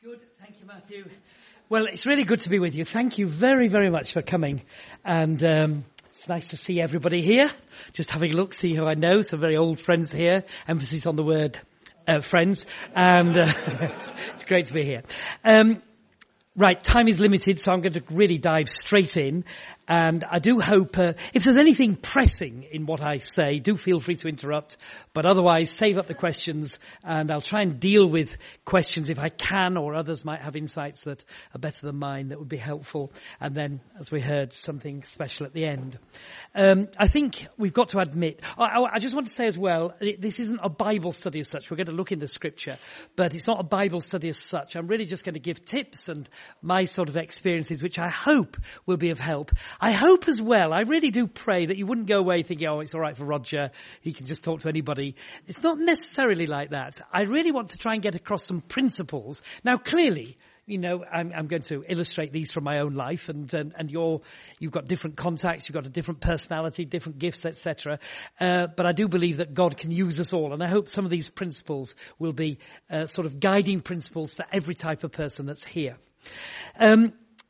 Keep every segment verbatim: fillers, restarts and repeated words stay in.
Good, thank you, Matthew. Well, it's really good to be with you. Thank you very, very much for coming. And um, it's nice to see everybody here. Just having a look, see who I know. Some very old friends here. Emphasis on the word uh, friends. And uh, it's, it's great to be here. Um, right, time is limited, so I'm going to really dive straight in. And I do hope, uh, if there's anything pressing in what I say, do feel free to interrupt. But otherwise, save up the questions, and I'll try and deal with questions if I can, or others might have insights that are better than mine that would be helpful. And then, as we heard, something special at the end. Um, I think we've got to admit, I, I just want to say as well, this isn't a Bible study as such. We're going to look in the scripture, but it's not a Bible study as such. I'm really just going to give tips and my sort of experiences, which I hope will be of help. I hope as well, I really do pray that you wouldn't go away thinking, oh, it's all right for Roger, he can just talk to anybody. It's not necessarily like that. I really want to try and get across some principles. Now, clearly, you know, I'm, I'm going to illustrate these from my own life, and and, and you're, you've got different contacts, you've got a different personality, different gifts, et cetera. Uh, but I do believe that God can use us all, and I hope some of these principles will be uh, sort of guiding principles for every type of person that's here. Um,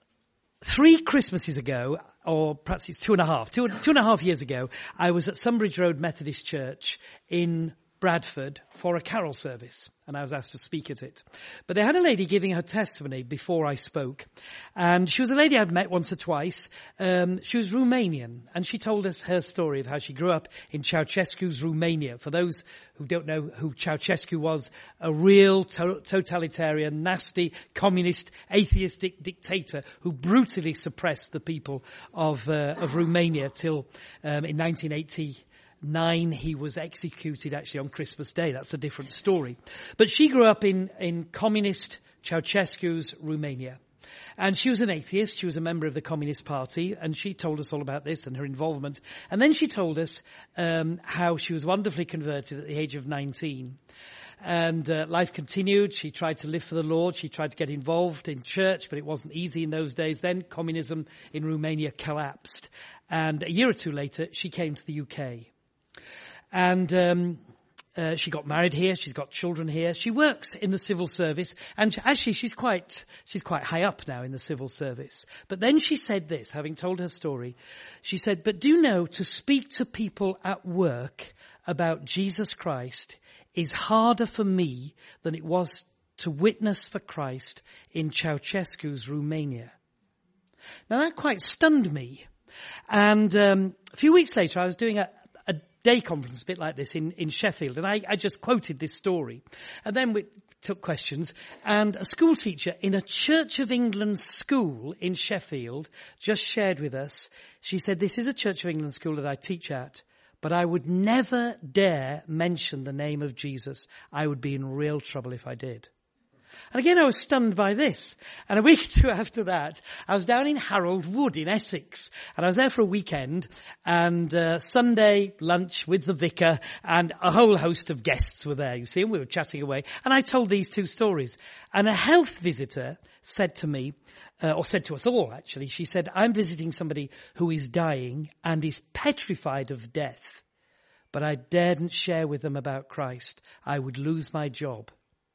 three Christmases ago, or perhaps it's two and a half, two, two and a half years ago, I was at Sunbridge Road Methodist Church in Bradford for a carol service, and I was asked to speak at it. But they had a lady giving her testimony before I spoke, and she was a lady I've met once or twice. Um, she was Romanian, and she told us her story of how she grew up in Ceausescu's Romania. For those who don't know who Ceausescu was, a real to- totalitarian, nasty, communist, atheistic dictator who brutally suppressed the people of uh, of Romania till um, in nineteen eighty. Nine, he was executed actually on Christmas Day. That's a different story. But she grew up in, in communist Ceausescu's Romania. And she was an atheist. She was a member of the Communist Party. And she told us all about this and her involvement. And then she told us um, how she was wonderfully converted at the age of nineteen. And uh, life continued. She tried to live for the Lord. She tried to get involved in church, but it wasn't easy in those days. Then communism in Romania collapsed. And a year or two later, she came to the U K. And um, uh, she got married here. She's got children here. She works in the civil service, and she, actually, she's quite she's quite high up now in the civil service. But then she said this, having told her story. She said, "But do you know, to speak to people at work about Jesus Christ is harder for me than it was to witness for Christ in Ceausescu's Romania." Now that quite stunned me. And um, a few weeks later, I was doing a day conference, a bit like this, in, in Sheffield. And I, I just quoted this story. And then we took questions. And a school teacher in a Church of England school in Sheffield just shared with us, she said, "This is a Church of England school that I teach at, but I would never dare mention the name of Jesus. I would be in real trouble if I did." And again, I was stunned by this. And a week or two after that, I was down in Harold Wood in Essex. And I was there for a weekend. And uh, Sunday lunch with the vicar and a whole host of guests were there, you see. And we were chatting away. And I told these two stories. And a health visitor said to me, uh, or said to us all, actually, she said, "I'm visiting somebody who is dying and is petrified of death. But I daren't share with them about Christ. I would lose my job."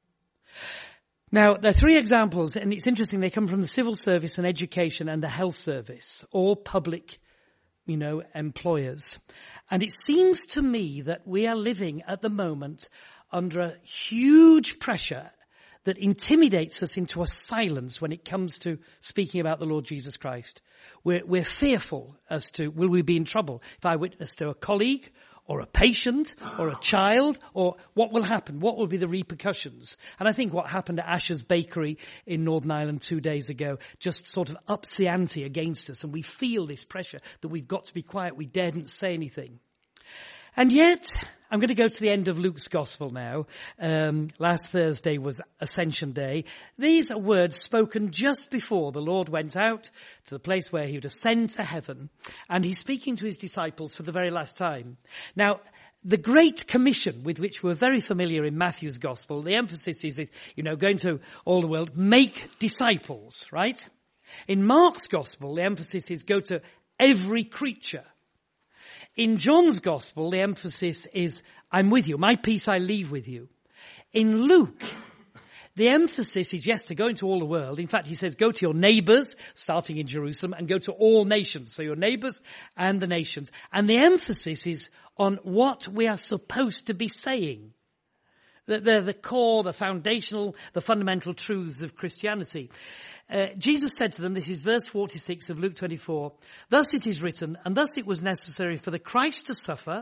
Now, there are three examples, and it's interesting, they come from the civil service and education and the health service, all public, you know, employers. And it seems to me that we are living at the moment under a huge pressure that intimidates us into a silence when it comes to speaking about the Lord Jesus Christ. We're, we're fearful as to, will we be in trouble if I witness to a colleague or a patient, or a child, or what will happen? What will be the repercussions? And I think what happened at Asher's Bakery in Northern Ireland two days ago just sort of ups the ante against us, and we feel this pressure that we've got to be quiet, we daren't say anything. And yet, I'm going to go to the end of Luke's Gospel now. Um, last Thursday was Ascension Day. These are words spoken just before the Lord went out to the place where he would ascend to heaven. And he's speaking to his disciples for the very last time. Now, the Great Commission, with which we're very familiar in Matthew's Gospel, the emphasis is, you know, going to all the world, make disciples, right? In Mark's Gospel, the emphasis is go to every creature. In John's Gospel, the emphasis is, I'm with you. My peace I leave with you. In Luke, the emphasis is, yes, to go into all the world. In fact, he says, go to your neighbours, starting in Jerusalem, and go to all nations. So your neighbours and the nations. And the emphasis is on what we are supposed to be saying. They're the core, the foundational, the fundamental truths of Christianity. Uh, Jesus said to them, this is verse forty-six of Luke twenty-four, thus it is written, and thus it was necessary for the Christ to suffer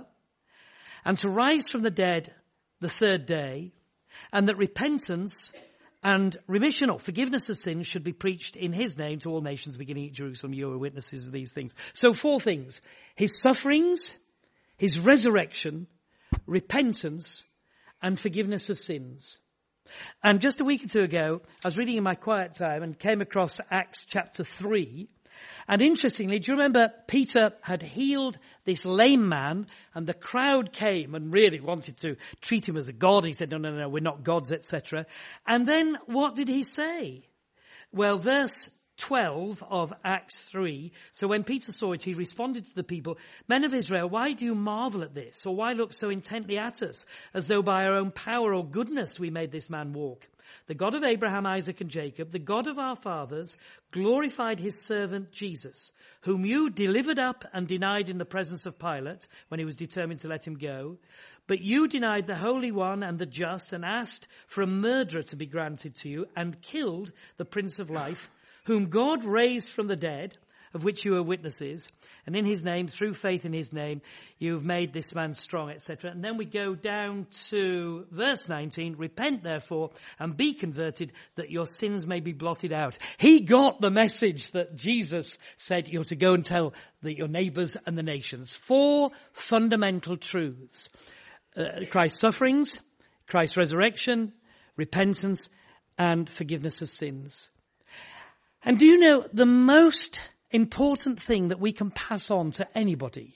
and to rise from the dead the third day, and that repentance and remission or forgiveness of sins should be preached in his name to all nations, beginning at Jerusalem. You are witnesses of these things. So four things: his sufferings, his resurrection, repentance, and forgiveness of sins. And just a week or two ago, I was reading in my quiet time and came across Acts chapter three. And interestingly, do you remember Peter had healed this lame man, and the crowd came and really wanted to treat him as a god. He said, no, no, no, we're not gods, et cetera. And then what did he say? Well, verse twelve of Acts three. So when Peter saw it, he responded to the people, men of Israel, why do you marvel at this? Or why look so intently at us, as though by our own power or goodness we made this man walk? The God of Abraham, Isaac, and Jacob, the God of our fathers, glorified his servant Jesus, whom you delivered up and denied in the presence of Pilate when he was determined to let him go. But you denied the Holy One and the just, and asked for a murderer to be granted to you, and killed the Prince of Life, whom God raised from the dead, of which you are witnesses, and in his name, through faith in his name, you've made this man strong, et cetera. And then we go down to verse nineteen, repent therefore and be converted that your sins may be blotted out. He got the message that Jesus said you're to go and tell the, your neighbours and the nations. Four fundamental truths: uh, Christ's sufferings, Christ's resurrection, repentance, and forgiveness of sins. And do you know the most important thing that we can pass on to anybody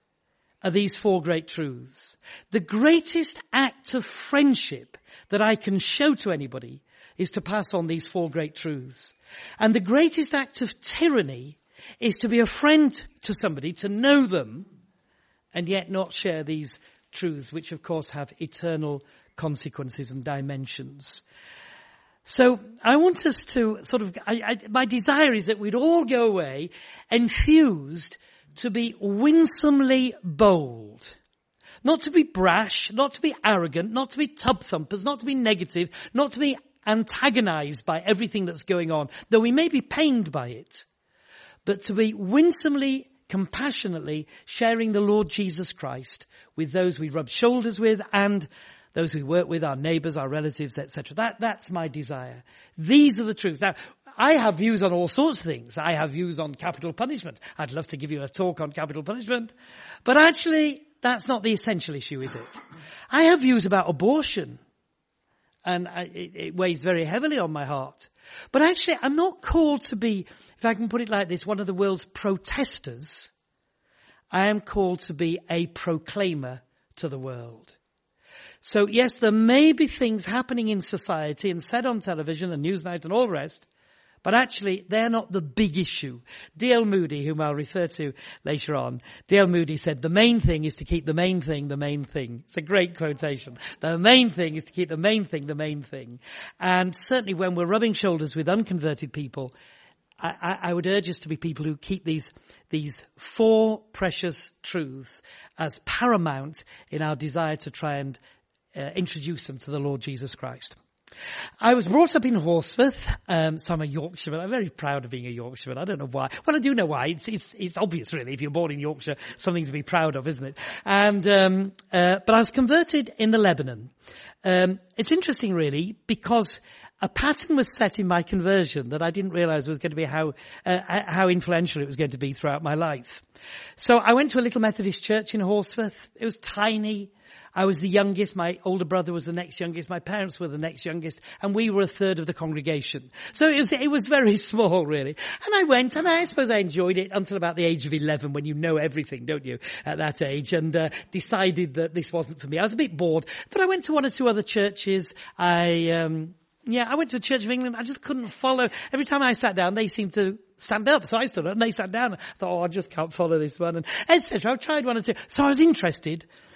are these four great truths? The greatest act of friendship that I can show to anybody is to pass on these four great truths. And the greatest act of tyranny is to be a friend to somebody, to know them, and yet not share these truths, which of course have eternal consequences and dimensions. So I want us to sort of, I, I, my desire is that we'd all go away enthused to be winsomely bold. Not to be brash, not to be arrogant, not to be tub thumpers, not to be negative, not to be antagonized by everything that's going on, though we may be pained by it, but to be winsomely, compassionately sharing the Lord Jesus Christ with those we rub shoulders with and those we work with, our neighbours, our relatives, et cetera. That, that's my desire. These are the truths. Now, I have views on all sorts of things. I have views on capital punishment. I'd love to give you a talk on capital punishment. But actually, that's not the essential issue, is it? I have views about abortion. And I, it, it weighs very heavily on my heart. But actually, I'm not called to be, if I can put it like this, one of the world's protesters. I am called to be a proclaimer to the world. So yes, there may be things happening in society and said on television and Newsnight and all the rest, but actually they're not the big issue. D L Moody, whom I'll refer to later on, D L Moody said, the main thing is to keep the main thing the main thing. It's a great quotation. The main thing is to keep the main thing the main thing. And certainly when we're rubbing shoulders with unconverted people, I, I, I would urge us to be people who keep these these four precious truths as paramount in our desire to try and Uh, introduce them to the Lord Jesus Christ. I was brought up in Horsforth, um, so I'm a Yorkshireman. I'm very proud of being a Yorkshireman. I don't know why. Well, I do know why. It's, it's, it's obvious, really. If you're born in Yorkshire, something to be proud of, isn't it? And um, uh, but I was converted in the Lebanon. Um, it's interesting, really, because a pattern was set in my conversion that I didn't realise was going to be how uh, how influential it was going to be throughout my life. So I went to a little Methodist church in Horsforth. It was tiny. I was the youngest. My older brother was the next youngest. My parents were the next youngest. And we were a third of the congregation. So it was, it was very small, really. And I went, and I suppose I enjoyed it until about the age of eleven, when you know everything, don't you, at that age, and uh, decided that this wasn't for me. I was a bit bored. But I went to one or two other churches. I... Um, Yeah, I went to a Church of England. I just couldn't follow. Every time I sat down, they seemed to stand up. So I stood up and they sat down. I thought, oh, I just can't follow this one, and et cetera. I tried one or two. So I was interested.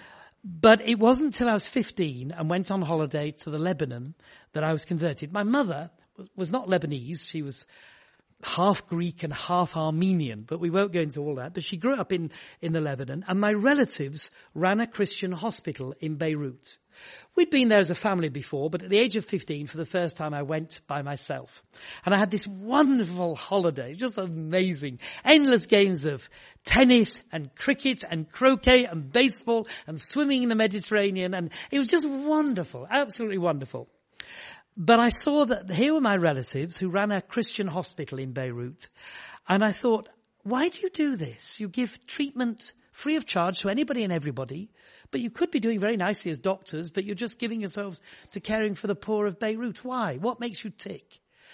But it wasn't until I was fifteen and went on holiday to the Lebanon that I was converted. My mother was, was not Lebanese. She was half Greek and half Armenian, but we won't go into all that. But she grew up in, in the Lebanon, and my relatives ran a Christian hospital in Beirut. We'd been there as a family before, but at the age of fifteen, for the first time, I went by myself. And I had this wonderful holiday, just amazing. Endless games of tennis and cricket and croquet and baseball and swimming in the Mediterranean. And it was just wonderful, absolutely wonderful. But I saw that here were my relatives who ran a Christian hospital in Beirut. And I thought, why do you do this? You give treatment free of charge to anybody and everybody, but you could be doing very nicely as doctors, but you're just giving yourselves to caring for the poor of Beirut. Why? What makes you tick?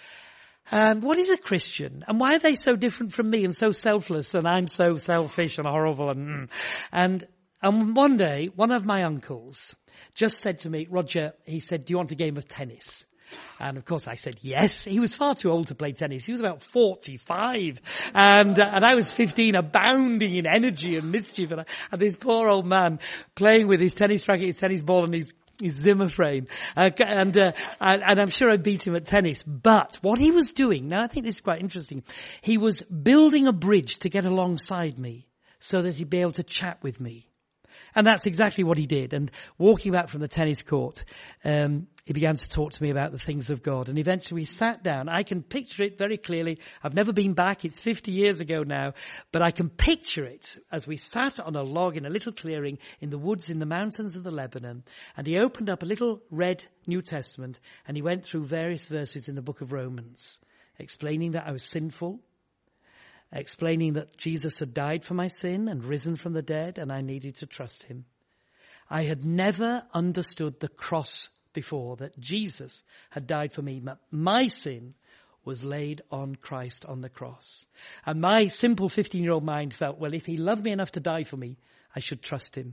And what is a Christian? And why are they so different from me and so selfless, and I'm so selfish and horrible? And, and, and one day, one of my uncles just said to me, Roger, he said, do you want a game of tennis? And of course I said yes. He was far too old to play tennis. He was about forty-five. And, uh, and I was fifteen, abounding in energy and mischief. And, I, and this poor old man playing with his tennis racket, his tennis ball and his, his Zimmer frame. Uh, and, uh, and, and I'm sure I beat him at tennis. But what he was doing, now I think this is quite interesting, he was building a bridge to get alongside me so that he'd be able to chat with me. And that's exactly what he did. And walking back from the tennis court, um, he began to talk to me about the things of God. And eventually we sat down. I can picture it very clearly. I've never been back. It's fifty years ago now. But I can picture it as we sat on a log in a little clearing in the woods in the mountains of the Lebanon. And he opened up a little red New Testament and he went through various verses in the book of Romans, explaining that I was sinful, explaining that Jesus had died for my sin and risen from the dead, and I needed to trust him. I had never understood the cross before, that Jesus had died for me. My sin was laid on Christ on the cross. And my simple fifteen-year-old mind felt, well, if he loved me enough to die for me, I should trust him.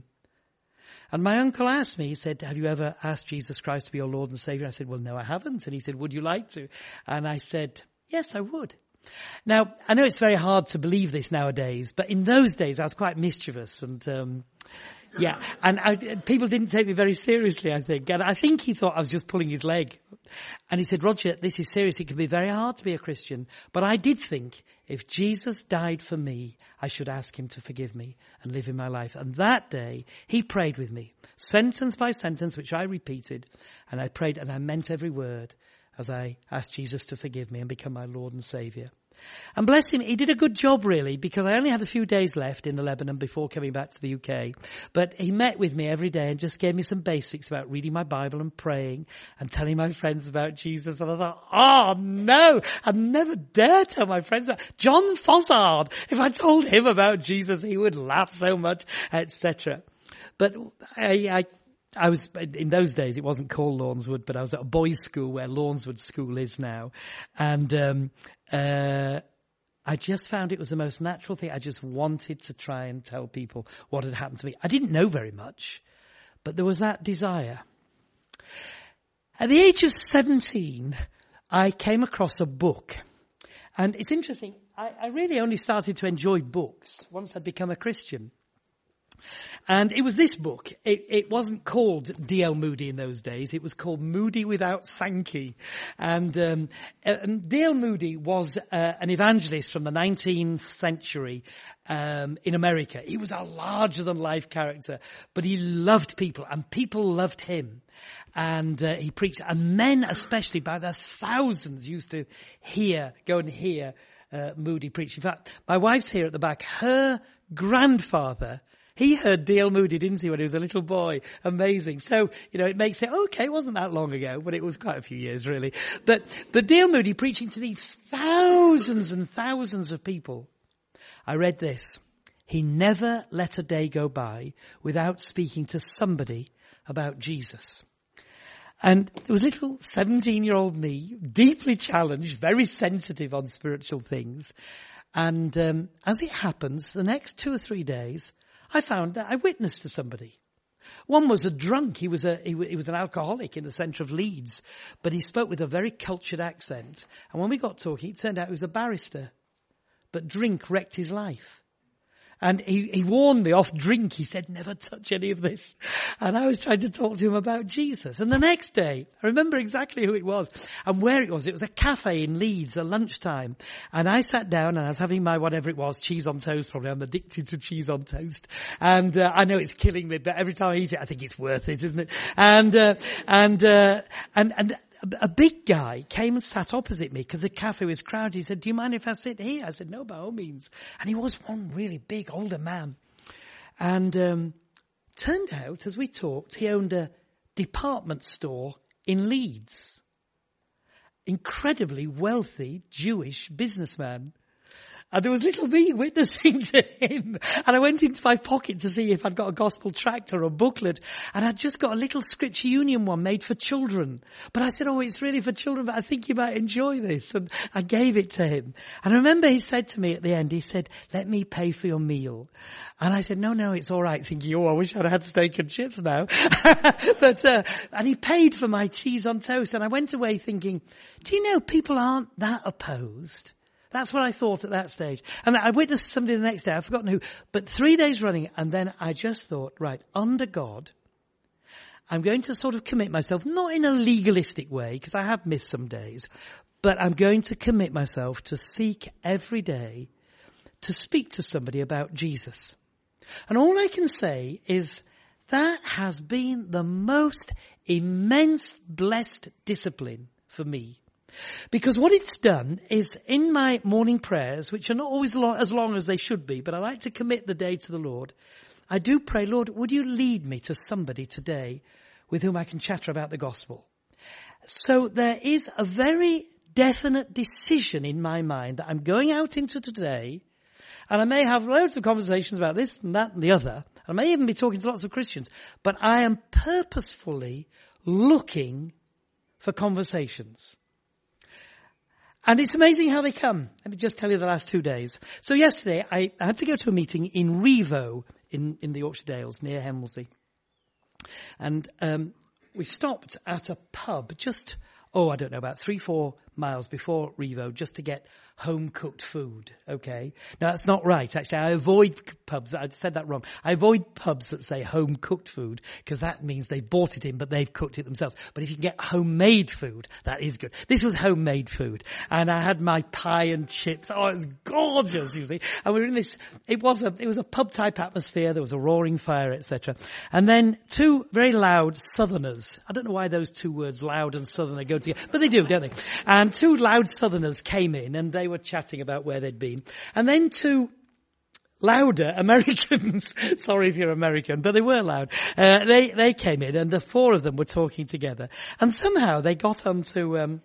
And my uncle asked me, he said, have you ever asked Jesus Christ to be your Lord and Savior? I said, well, no, I haven't. And he said, would you like to? And I said, yes, I would. Now, I know it's very hard to believe this nowadays, but in those days I was quite mischievous and, um, yeah, and I, people didn't take me very seriously, I think. And I think he thought I was just pulling his leg. And he said, Roger, this is serious. It can be very hard to be a Christian. But I did think if Jesus died for me, I should ask him to forgive me and live in my life. And that day he prayed with me, sentence by sentence, which I repeated. And I prayed and I meant every word as I asked Jesus to forgive me and become my Lord and Saviour. And bless him, he did a good job really, because I only had a few days left in the Lebanon before coming back to the U K. But he met with me every day and just gave me some basics about reading my Bible and praying and telling my friends about Jesus. And I thought, oh no, I'd never dare tell my friends about John Fossard. If I told him about Jesus, he would laugh so much, et cetera. But I, I I was, in those days, it wasn't called Lawnswood, but I was at a boys' school where Lawnswood School is now. And um, uh, I just found it was the most natural thing. I just wanted to try and tell people what had happened to me. I didn't know very much, but there was that desire. At the age of seventeen, I came across a book. And it's interesting, I, I really only started to enjoy books once I'd become a Christian. And it was this book. It, it wasn't called D L Moody in those days. It was called Moody Without Sankey. And, um, and D L Moody was uh, an evangelist from the nineteenth century um, in America. He was a larger-than-life character, but he loved people, and people loved him. And uh, he preached, and men especially by the thousands used to hear, go and hear uh, Moody preach. In fact, my wife's here at the back. Her grandfather, he heard D L Moody, didn't he, when he was a little boy? Amazing. So, you know, it makes it, okay, it wasn't that long ago, but it was quite a few years, really. But, but D L Moody preaching to these thousands and thousands of people. I read this. He never let a day go by without speaking to somebody about Jesus. And there was little seventeen-year-old me, deeply challenged, very sensitive on spiritual things. And um, as it happens, the next two or three days, I found that I witnessed to somebody. One was a drunk. He was a he, he was an alcoholic in the centre of Leeds, but he spoke with a very cultured accent. And when we got talking, it turned out he was a barrister. But drink wrecked his life. And he, he warned me off drink. He said, never touch any of this. And I was trying to talk to him about Jesus. And the next day, I remember exactly who it was and where it was. It was a cafe in Leeds at lunchtime. And I sat down and I was having my whatever it was, cheese on toast probably. I'm addicted to cheese on toast. And uh, I know it's killing me, but every time I eat it, I think it's worth it, isn't it? And, uh, and, uh, and, and, a big guy came and sat opposite me because the cafe was crowded. He said, do you mind if I sit here? I said, no, by all means. And he was one really big older man. And um, turned out, as we talked, he owned a department store in Leeds. Incredibly wealthy Jewish businessman. And there was little me witnessing to him. And I went into my pocket to see if I'd got a gospel tract or a booklet. And I'd just got a little Scripture Union one made for children. But I said, oh, it's really for children, but I think you might enjoy this. And I gave it to him. And I remember he said to me at the end, he said, let me pay for your meal. And I said, no, no, it's all right. Thinking, oh, I wish I'd had steak and chips now. but, uh, and he paid for my cheese on toast. And I went away thinking, do you know, people aren't that opposed. That's what I thought at that stage. And I witnessed somebody the next day, I've forgotten who, but three days running, and then I just thought, right, under God, I'm going to sort of commit myself, not in a legalistic way, because I have missed some days, but I'm going to commit myself to seek every day to speak to somebody about Jesus. And all I can say is that has been the most immense blessed discipline for me. Because what it's done is in my morning prayers, which are not always lo- as long as they should be, but I like to commit the day to the Lord, I do pray, Lord, would you lead me to somebody today with whom I can chatter about the gospel? So there is a very definite decision in my mind that I'm going out into today, and I may have loads of conversations about this and that and the other. I may even be talking to lots of Christians, but I am purposefully looking for conversations. And it's amazing how they come. Let me just tell you the last two days. So yesterday, I, I had to go to a meeting in Revo in, in the Yorkshire Dales near Hemelsey. And um, we stopped at a pub just, oh, I don't know, about three, four miles before Revo just to get home-cooked food, okay? Now, that's not right, actually. I avoid pubs. I said that wrong. I avoid pubs that say home-cooked food because that means they bought it in, but they've cooked it themselves. But if you can get homemade food, that is good. This was homemade food. And I had my pie and chips. Oh, it was gorgeous, you see. And we were in this, it was a, it was a pub-type atmosphere. There was a roaring fire, et cetera. And then two very loud southerners. I don't know why those two words, loud and southerner, go together, but they do, don't they? And two loud southerners came in and they were chatting about where they'd been. And then two louder Americans, sorry if you're American, but they were loud, uh, they, they came in and the four of them were talking together. And somehow they got onto, um,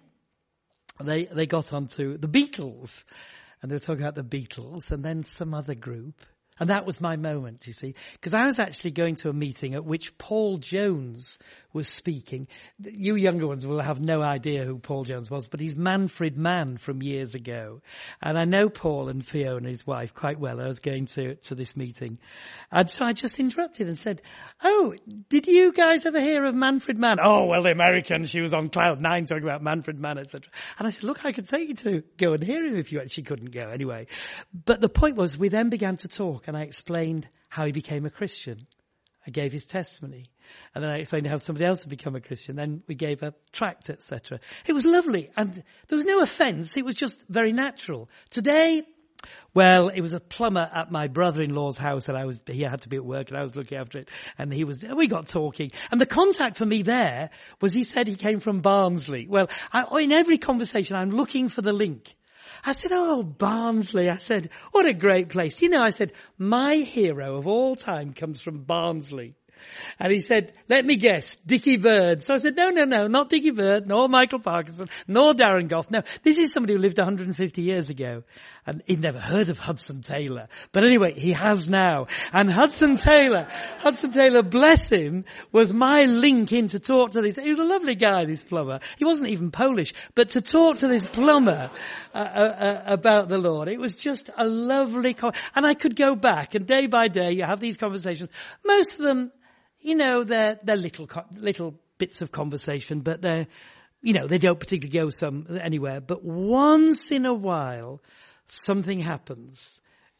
they, they got onto the Beatles. And they were talking about the Beatles and then some other group. And that was my moment, you see, because I was actually going to a meeting at which Paul Jones was speaking. You younger ones will have no idea who Paul Jones was, but he's Manfred Mann from years ago. And I know Paul and Fiona, his wife, quite well. I was going to, to this meeting. And so I just interrupted and said, oh, did you guys ever hear of Manfred Mann? Oh, well, the American, she was on Cloud Nine talking about Manfred Mann, et cetera. And I said, look, I could take you to go and hear him if you, she couldn't go anyway. But the point was, we then began to talk and I explained how he became a Christian. I gave his testimony. And then I explained how somebody else had become a Christian. Then we gave a tract, et cetera. It was lovely. And there was no offence. It was just very natural. Today, well, it was a plumber at my brother-in-law's house and I was, he had to be at work and I was looking after it. And he was, we got talking. And the contact for me there was he said he came from Barnsley. Well, I, in every conversation, I'm looking for the link. I said, oh, Barnsley. I said, what a great place. You know, I said, my hero of all time comes from Barnsley. And he said, let me guess, Dickie Bird. So I said, no, no, no, not Dickie Bird, nor Michael Parkinson, nor Darren Goff. No, this is somebody who lived one hundred fifty years ago. And he'd never heard of Hudson Taylor. But anyway, he has now. And Hudson Taylor, Hudson Taylor, bless him, was my link in to talk to this. He was a lovely guy, this plumber. He wasn't even Polish. But to talk to this plumber uh, uh, about the Lord, it was just a lovely... Con- and I could go back, and day by day, you have these conversations. Most of them... You know, they're, they're little, little bits of conversation, but they're, you know, they don't particularly go some, anywhere. But once in a while, something happens.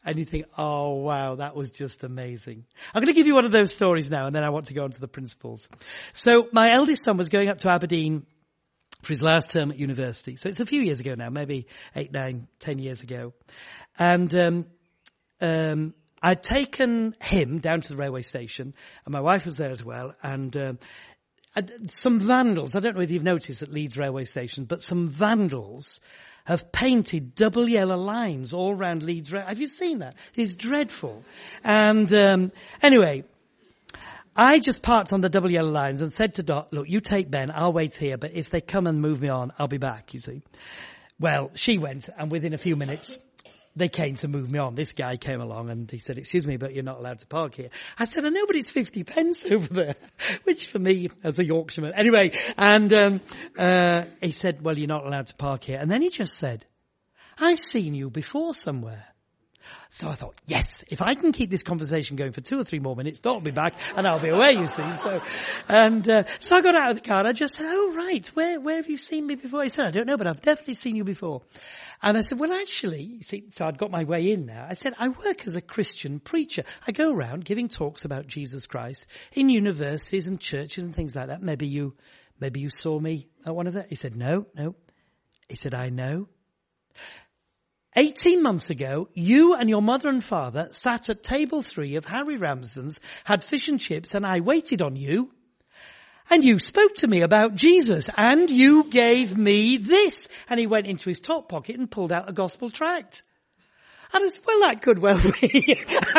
And you think, oh, wow, that was just amazing. I'm going to give you one of those stories now, and then I want to go on to the principles. So my eldest son was going up to Aberdeen for his last term at university. So it's a few years ago now, maybe eight, nine, ten years ago. And um, um, I'd taken him down to the railway station, and my wife was there as well, and um, some vandals, I don't know whether you've noticed at Leeds railway station, but some vandals have painted double yellow lines all around Leeds. Have you seen that? It's dreadful. And um, anyway, I just parked on the double yellow lines and said to Dot, look, you take Ben, I'll wait here, but if they come and move me on, I'll be back, you see. Well, she went, and within a few minutes, they came to move me on. This guy came along and he said, excuse me, but you're not allowed to park here. I said, I know, but it's fifty pence over there, which for me, as a Yorkshireman. Anyway, and um, uh, he said, well, you're not allowed to park here. And then he just said, I've seen you before somewhere. So I thought, yes, if I can keep this conversation going for two or three more minutes, Dot will be back and I'll be away, you see. So, and, uh, so I got out of the car and I just said, oh, right, where, where have you seen me before? He said, I don't know, but I've definitely seen you before. And I said, well, actually, you see, so I'd got my way in now. I said, I work as a Christian preacher. I go around giving talks about Jesus Christ in universities and churches and things like that. Maybe you, maybe you saw me at one of them. He said, no, no. He said, I know. Eighteen months ago, you and your mother and father sat at table three of Harry Ramsden's, had fish and chips, and I waited on you. And you spoke to me about Jesus, and you gave me this. And he went into his top pocket and pulled out a gospel tract. And I said, well, that could well be.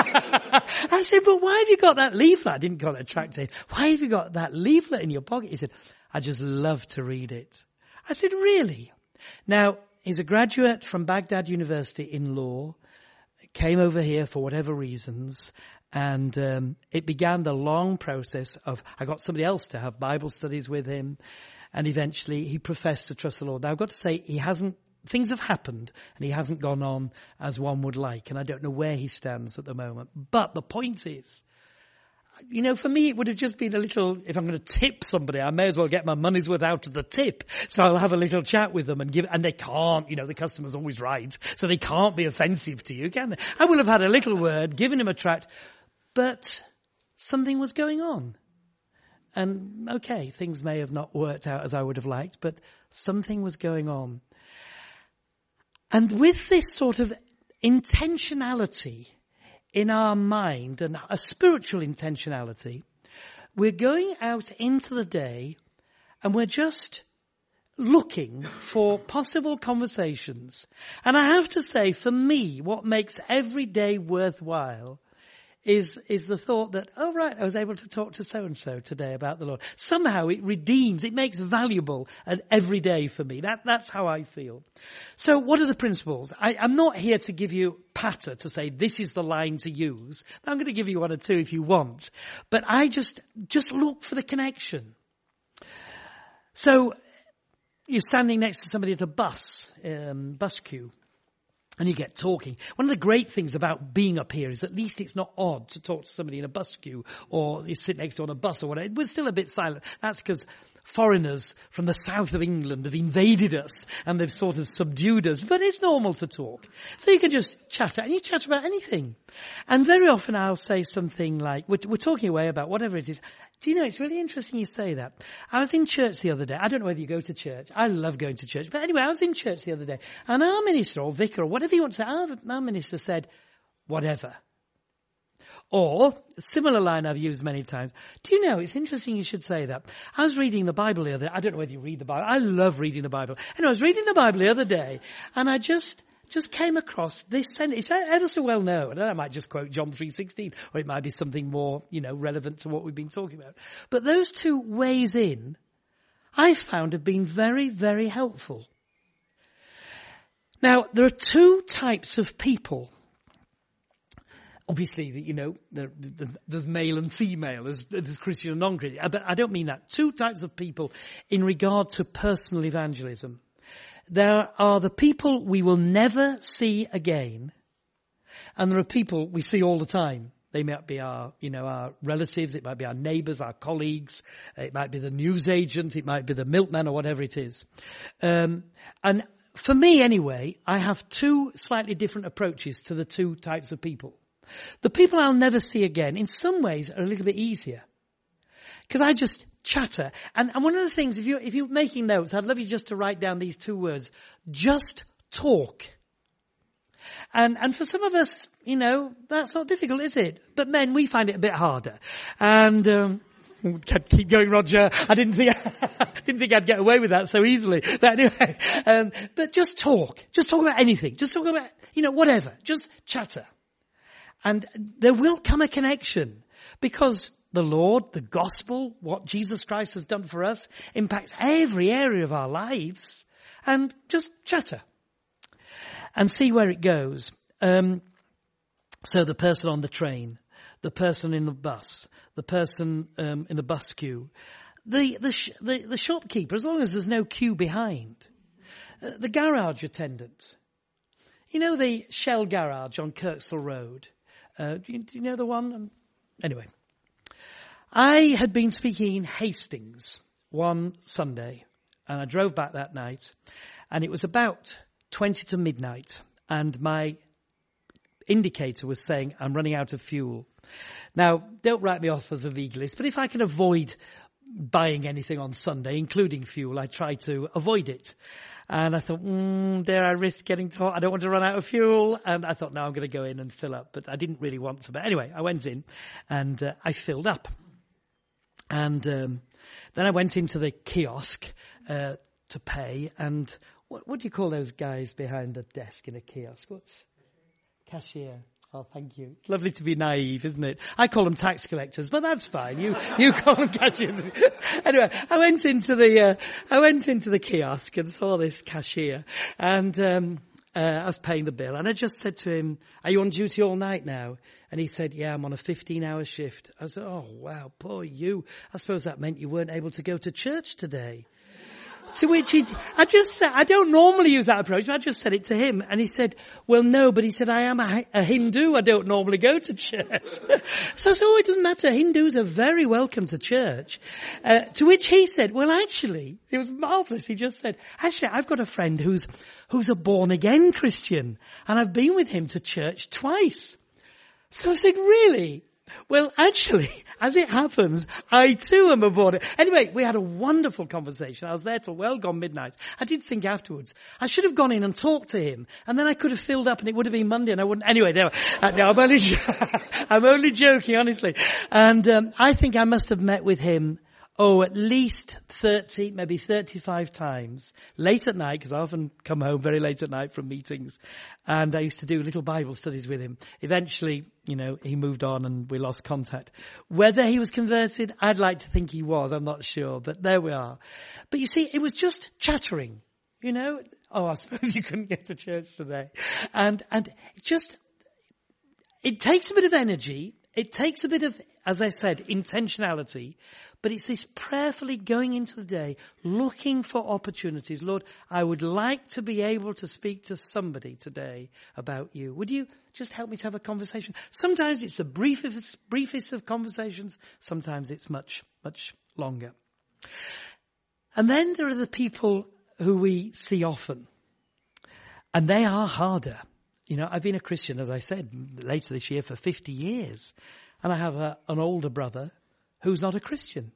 I said, but why have you got that leaflet? I didn't call it a tract. Why have you got that leaflet in your pocket? He said, I just love to read it. I said, really? Now, he's a graduate from Baghdad University in law, came over here for whatever reasons, and um, it began the long process of, I got somebody else to have Bible studies with him, and eventually he professed to trust the Lord. Now, I've got to say, he hasn't, things have happened, and he hasn't gone on as one would like, and I don't know where he stands at the moment. But the point is, you know, for me, it would have just been a little, if I'm going to tip somebody, I may as well get my money's worth out of the tip. So I'll have a little chat with them and give, and they can't, you know, the customer's always right. So they can't be offensive to you, can they? I will have had a little word, given him a tract, but something was going on. And okay, things may have not worked out as I would have liked, but something was going on. And with this sort of intentionality in our mind, and a spiritual intentionality, we're going out into the day and we're just looking for possible conversations. And I have to say, for me, what makes every day worthwhile is is the thought that, oh, right, I was able to talk to so-and-so today about the Lord. Somehow it redeems, it makes valuable an every day for me. That That's how I feel. So what are the principles? I, I'm not here to give you patter to say this is the line to use. I'm going to give you one or two if you want. But I just, just look for the connection. So you're standing next to somebody at a bus, um, bus queue. And you get talking. One of the great things about being up here is at least it's not odd to talk to somebody in a bus queue or you sit next to on a bus or whatever. We're still a bit silent. That's because foreigners from the south of England have invaded us and they've sort of subdued us. But it's normal to talk. So you can just chat and you chat about anything. And very often I'll say something like, we're, we're talking away about whatever it is. Do you know, it's really interesting you say that. I was in church the other day. I don't know whether you go to church. I love going to church. But anyway, I was in church the other day. And our minister or vicar or whatever you want to say, our, our minister said, whatever. Or, a similar line I've used many times. Do you know, it's interesting you should say that. I was reading the Bible the other day. I don't know whether you read the Bible. I love reading the Bible. And I was reading the Bible the other day. And I just... just came across this sentence. It's ever so well known. And I might just quote John three sixteen, or it might be something more, you know, relevant to what we've been talking about. But those two ways in, I found have been very, very helpful. Now, there are two types of people. Obviously, you know, there, there's male and female, there's, there's Christian and non-Christian. But I don't mean that. Two types of people in regard to personal evangelism. There are the people we will never see again, and there are people we see all the time. They might be our, you know, our relatives, it might be our neighbours, our colleagues, it might be the newsagent, it might be the milkman or whatever it is. Um, and for me anyway, I have two slightly different approaches to the two types of people. The people I'll never see again, in some ways, are a little bit easier. Because I just chatter. And, and one of the things, if you're, if you're making notes, I'd love you just to write down these two words. Just talk. And, and for some of us, you know, that's not difficult, is it? But men, we find it a bit harder. And, um, keep going, Roger. I didn't think, I didn't think I'd get away with that so easily. But anyway, um, but just talk. Just talk about anything. Just talk about, you know, whatever. Just chatter. And there will come a connection, because the Lord, the gospel, what Jesus Christ has done for us, impacts every area of our lives. And just chatter and see where it goes. Um, so the person on the train, the person in the bus, the person um, in the bus queue, the the, sh- the the shopkeeper, as long as there's no queue behind, uh, the garage attendant. You know the Shell garage on Kirksall Road? Uh, do, you, do you know the one? Um, anyway, I had been speaking in Hastings one Sunday, and I drove back that night, and it was about twenty to midnight, and my indicator was saying, I'm running out of fuel. Now, don't write me off as a legalist, but if I can avoid buying anything on Sunday, including fuel, I try to avoid it. And I thought, mm, there I risk getting to, I don't want to run out of fuel. And I thought, no, I'm going to go in and fill up. But I didn't really want to. But anyway, I went in and uh, I filled up. And um, then I went into the kiosk uh, to pay. And what, what do you call those guys behind the desk in a kiosk? What's cashier? Oh, thank you. Lovely to be naive, isn't it? I call them tax collectors, but that's fine. You you call them cashiers. Anyway, I went into the uh, I went into the kiosk and saw this cashier, and um, uh, I was paying the bill, and I just said to him, "Are you on duty all night now?" And he said, "Yeah, I'm on a fifteen-hour shift." I said, "Oh wow, poor you. I suppose that meant you weren't able to go to church today." To which he, I just said, I don't normally use that approach, but I just said it to him. And he said, well, no, but he said, I am a, a Hindu. I don't normally go to church. So I said, oh, it doesn't matter. Hindus are very welcome to church. Uh, to which he said, well, actually, it was marvelous. He just said, actually, I've got a friend who's, who's a born again Christian, and I've been with him to church twice. So I said, really? Well, actually, as it happens, I too am aboard it. Anyway, we had a wonderful conversation. I was there till well gone midnight. I did think afterwards, I should have gone in and talked to him, and then I could have filled up and it would have been Monday and I wouldn't. Anyway, there, uh, no, I'm only, I'm only joking, honestly. And um, I think I must have met with him, oh, at least thirty, maybe thirty-five times, late at night, because I often come home very late at night from meetings, and I used to do little Bible studies with him. Eventually, you know, he moved on and we lost contact. Whether he was converted, I'd like to think he was, I'm not sure, but there we are. But you see, it was just chattering, you know. Oh, I suppose you couldn't get to church today. And, and it just, it takes a bit of energy, it takes a bit of, as I said, intentionality, but it's this prayerfully going into the day, looking for opportunities. Lord, I would like to be able to speak to somebody today about you. Would you just help me to have a conversation? Sometimes it's the briefest, briefest of conversations. Sometimes it's much, much longer. And then there are the people who we see often. And they are harder. You know, I've been a Christian, as I said, later this year for fifty years. And I have a, an older brother who's not a Christian.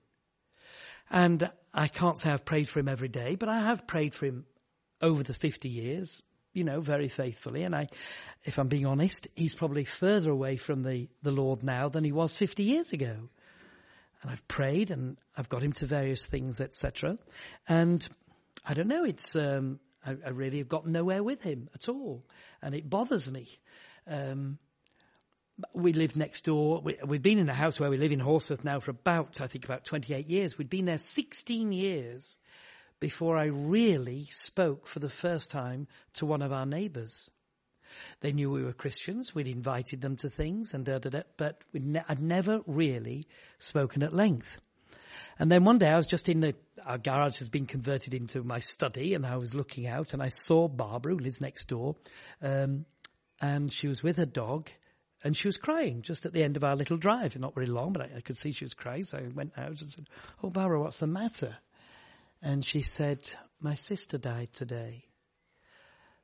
And I can't say I've prayed for him every day, but I have prayed for him over the fifty years, you know, very faithfully. And I, if I'm being honest, he's probably further away from the, the Lord now than he was fifty years ago. And I've prayed and I've got him to various things, et cetera. And I don't know, it's, um, I, I really have gotten nowhere with him at all. And it bothers me. Um, We live next door. We, we've been in a house where we live in Horsforth now for about, I think, about twenty-eight years. We'd been there sixteen years before I really spoke for the first time to one of our neighbours. They knew we were Christians. We'd invited them to things, and da da da. But we'd ne- I'd never really spoken at length. And then one day I was just in the, our garage has been converted into my study, and I was looking out, and I saw Barbara, who lives next door, um, and she was with her dog. And she was crying just at the end of our little drive. Not very long, but I, I could see she was crying. So I went out and said, oh, Barbara, what's the matter? And she said, my sister died today.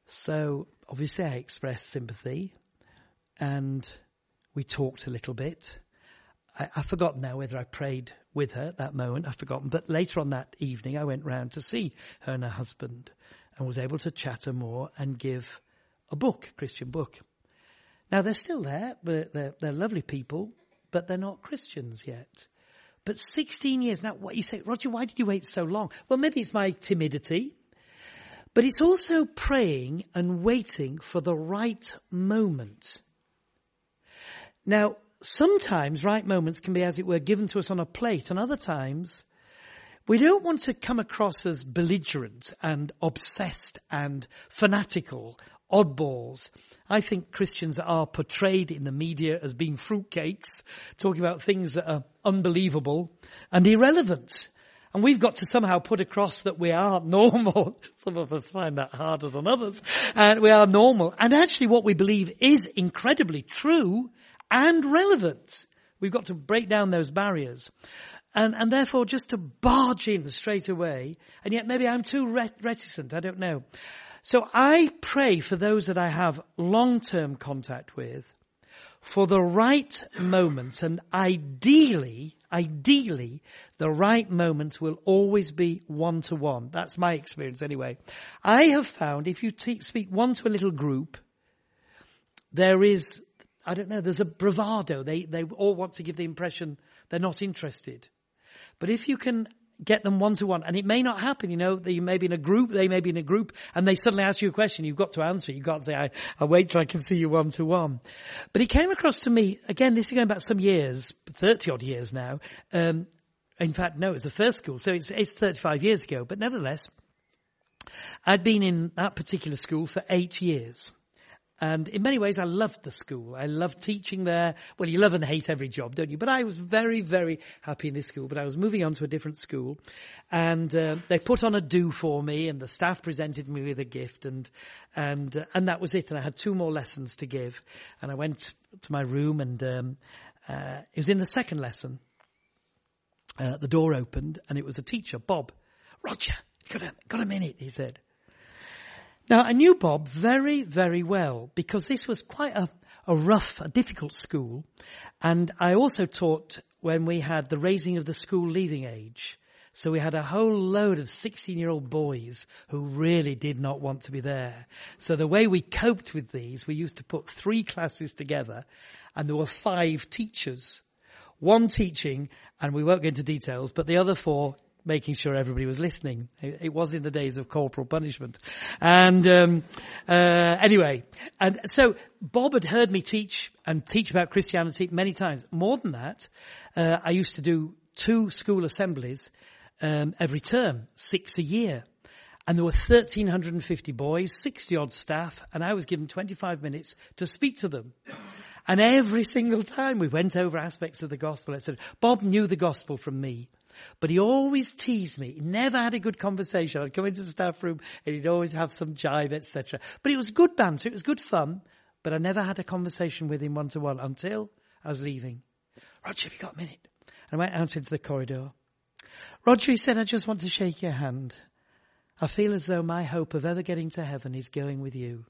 So obviously I expressed sympathy and we talked a little bit. I, I've forgotten now whether I prayed with her at that moment. I've forgotten. But later on that evening, I went round to see her and her husband and was able to chatter more and give a book, a Christian book. Now, they're still there. But they're, they're lovely people, but they're not Christians yet. But sixteen years. Now, what you say, Roger, why did you wait so long? Well, maybe it's my timidity. But it's also praying and waiting for the right moment. Now, sometimes right moments can be, as it were, given to us on a plate. And other times, we don't want to come across as belligerent and obsessed and fanatical, oddballs. I think Christians are portrayed in the media as being fruitcakes, talking about things that are unbelievable and irrelevant. And we've got to somehow put across that we are normal. Some of us find that harder than others. And we are normal. And actually what we believe is incredibly true and relevant. We've got to break down those barriers. And, and therefore just to barge in straight away. And yet maybe I'm too reticent. I don't know. So I pray for those that I have long-term contact with for the right moment. And ideally, ideally, the right moment will always be one-to-one. That's my experience anyway. I have found if you te- speak one to a little group, there is, I don't know, there's a bravado. They, they all want to give the impression they're not interested. But if you can get them one-to-one, and it may not happen, you know, you may be in a group, they may be in a group, and they suddenly ask you a question, you've got to answer it. You've got to say, I, I'll wait till I can see you one-to-one. But it came across to me, again, this is going back some years, thirty-odd years now. Um, in fact, no, it was the first school, so it's, it's thirty-five years ago. But nevertheless, I'd been in that particular school for eight years. And in many ways, I loved the school. I loved teaching there. Well, you love and hate every job, don't you? But I was very, very happy in this school. But I was moving on to a different school. And uh, they put on a do for me. And the staff presented me with a gift. And and uh, and that was it. And I had two more lessons to give. And I went to my room. And um, uh, it was in the second lesson. Uh, the door opened. And it was a teacher, Bob. Roger, got a, got a minute, he said. Now, I knew Bob very, very well because this was quite a, a rough, a difficult school. And I also taught when we had the raising of the school leaving age. So we had a whole load of sixteen-year-old boys who really did not want to be there. So the way we coped with these, we used to put three classes together and there were five teachers. One teaching, and we won't go into details, but the other four making sure everybody was listening. It was in the days of corporal punishment. And um, uh, anyway, and so Bob had heard me teach and teach about Christianity many times. More than that, uh, I used to do two school assemblies um, every term, six a year. And there were one thousand three hundred fifty boys, sixty-odd staff, and I was given twenty-five minutes to speak to them. And every single time we went over aspects of the gospel, I said, Bob knew the gospel from me. But he always teased me. He never had a good conversation. I'd come into the staff room and he'd always have some jibe, et cetera. But it was good banter. It was good fun. But I never had a conversation with him one-to-one until I was leaving. Roger, have you got a minute? And I went out into the corridor. Roger, he said, I just want to shake your hand. I feel as though my hope of ever getting to heaven is going with you.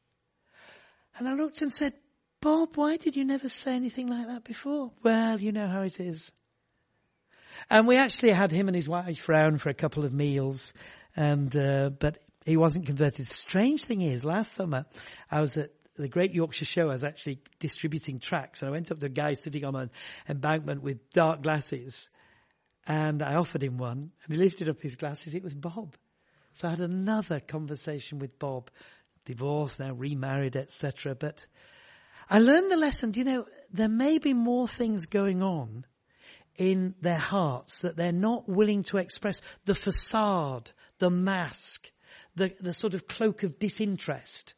And I looked and said, Bob, why did you never say anything like that before? Well, you know how it is. And we actually had him and his wife round for a couple of meals, and uh, but he wasn't converted. The strange thing is, last summer I was at the Great Yorkshire Show. I was actually distributing tracts, and I went up to a guy sitting on an embankment with dark glasses, and I offered him one, and he lifted up his glasses. It was Bob. So I had another conversation with Bob, divorced now, remarried, et cetera. But I learned the lesson. You know, there may be more things going on in their hearts that they're not willing to express. The facade, the mask, the, the sort of cloak of disinterest.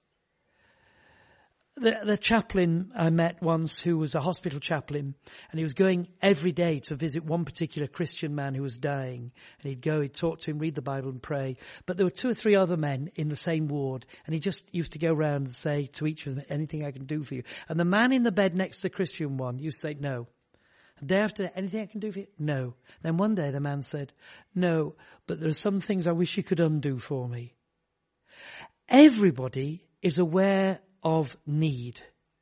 The, the chaplain I met once, who was a hospital chaplain, and he was going every day to visit one particular Christian man who was dying. And he'd go, he'd talk to him, read the Bible and pray. But there were two or three other men in the same ward, and he just used to go around and say to each of them, anything I can do for you. And the man in the bed next to the Christian one used to say, no. Day after day, anything I can do for you? No. Then one day the man said, no, but there are some things I wish you could undo for me. Everybody is aware of need.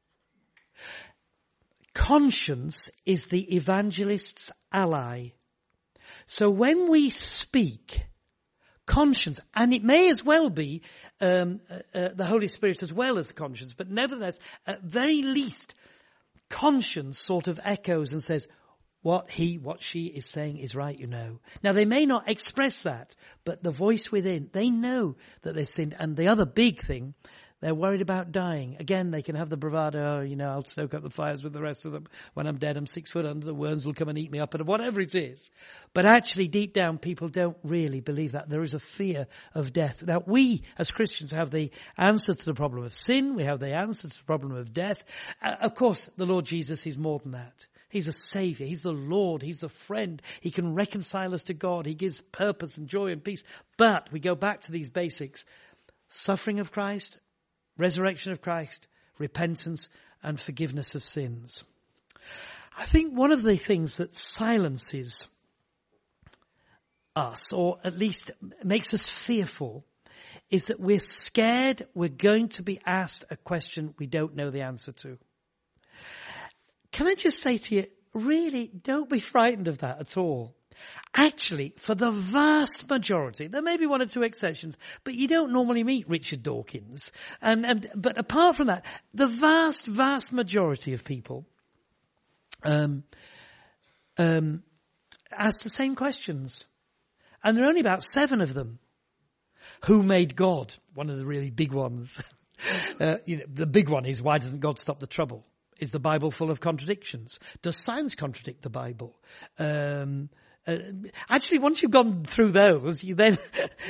Conscience is the evangelist's ally. So when we speak, conscience, and it may as well be um, uh, uh, the Holy Spirit as well as conscience, but nevertheless, at very least, conscience sort of echoes and says, what he, what she is saying is right, you know. Now, they may not express that, but the voice within, they know that they've sinned. And the other big thing, they're worried about dying. Again, they can have the bravado, oh, you know, I'll stoke up the fires with the rest of them. When I'm dead, I'm six foot under, the worms will come and eat me up, and whatever it is. But actually, deep down, people don't really believe that. There is a fear of death. Now, we, as Christians, have the answer to the problem of sin. We have the answer to the problem of death. Uh, of course, the Lord Jesus is more than that. He's a saviour. He's the Lord. He's the friend. He can reconcile us to God. He gives purpose and joy and peace. But we go back to these basics. Suffering of Christ, resurrection of Christ, repentance and forgiveness of sins. I think one of the things that silences us, or at least makes us fearful, is that we're scared we're going to be asked a question we don't know the answer to. Can I just say to you, really, don't be frightened of that at all. Actually, for the vast majority, there may be one or two exceptions, but you don't normally meet Richard Dawkins. And, and but apart from that, the vast, vast majority of people um, um, ask the same questions. And there are only about seven of them. Who made God? One of the really big ones. uh, you know, the big one is, why doesn't God stop the trouble? Is the Bible full of contradictions? Does science contradict the Bible? Um, uh, actually, once you've gone through those, you then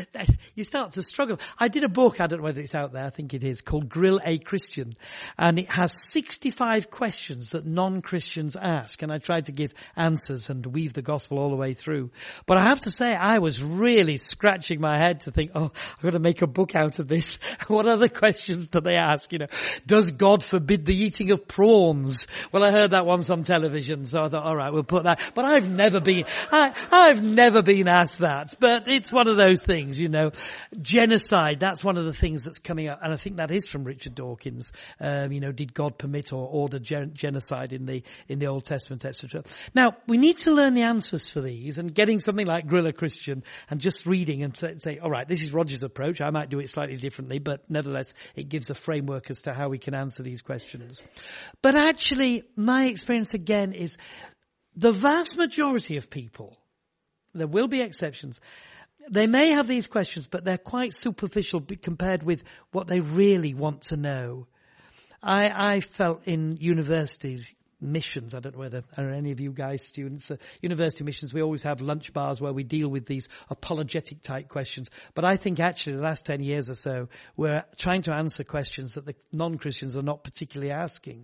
you start to struggle. I did a book, I don't know whether it's out there, I think it is, called Grill a Christian. And it has sixty-five questions that non-Christians ask. And I tried to give answers and weave the gospel all the way through. But I have to say, I was really scratching my head to think, oh, I've got to make a book out of this. What other questions do they ask? You know, does God forbid the eating of prawns? Well, I heard that once on television, so I thought, all right, we'll put that. But I've never been, I, I've never been asked that. But it's one of those things, you know. Genocide, that's one of the things that's coming up. And I think that is from Richard Dawkins. Um, you know, did God permit or order gen- genocide in the, in the Old Testament, et cetera. Now, we need to learn the answers for these, and getting something like Grill a Christian and just reading and say, say, all right, this is Roger's approach. I might do it slightly differently, but nevertheless, it gives a framework as to how we can answer these questions. But actually, my experience again is the vast majority of people, there will be exceptions, they may have these questions, but they're quite superficial compared with what they really want to know. I, I felt in universities, missions, I don't know whether are any of you guys students, uh, university missions, we always have lunch bars where we deal with these apologetic type questions. But I think actually the last ten years or so, we're trying to answer questions that the non-Christians are not particularly asking.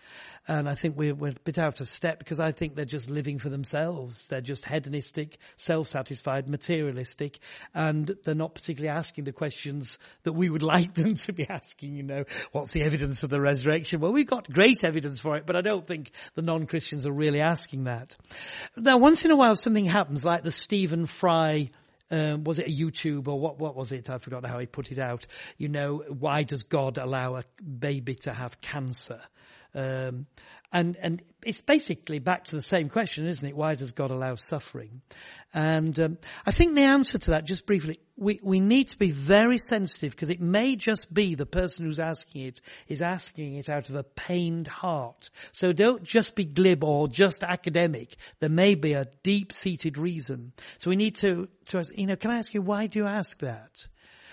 And I think we're, we're a bit out of step, because I think they're just living for themselves. They're just hedonistic, self-satisfied, materialistic, and they're not particularly asking the questions that we would like them to be asking. You know, what's the evidence for the resurrection? Well, we've got great evidence for it, but I don't think the non-Christians are really asking that. Now, once in a while something happens, like the Stephen Fry, Um, was it a YouTube or what, what was it? I forgot how he put it out. You know, why does God allow a baby to have cancer? Um, and, and it's basically back to the same question, isn't it? Why does God allow suffering? And, um, I think the answer to that, just briefly, we, we need to be very sensitive, because it may just be the person who's asking it is asking it out of a pained heart. So don't just be glib or just academic. There may be a deep-seated reason. So we need to, to ask, you know, can I ask you, why do you ask that?